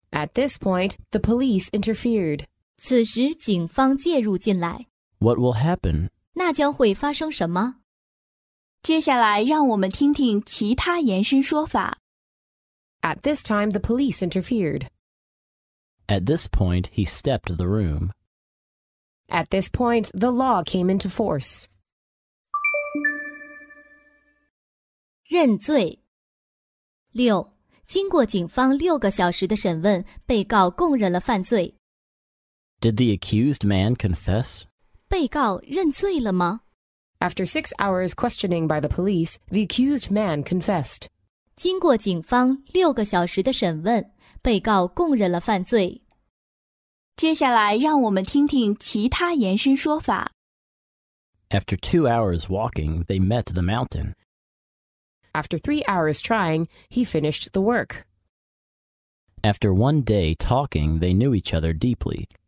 At this point, the police interfered. 此时警方介入进来。 What will happen? 那将会发生什么？ 接下来让我们听听其他延伸说法。 At this time, the police interfered. At this point, he stepped the room. At this point, the law came into force. 认罪。6. 经过警方6个小时的审问，被告供认了犯罪。 Did the accused man confess? 被告认罪了吗？ After 6 hours questioning by the police, the accused man confessed. 经过警方6个小时的审问，被告供认了犯罪。 接下来让我们听听其他延伸说法。 After 2 hours walking, they met the mountain. After 3 hours trying, he finished the work. After 1 day talking, they knew each other deeply.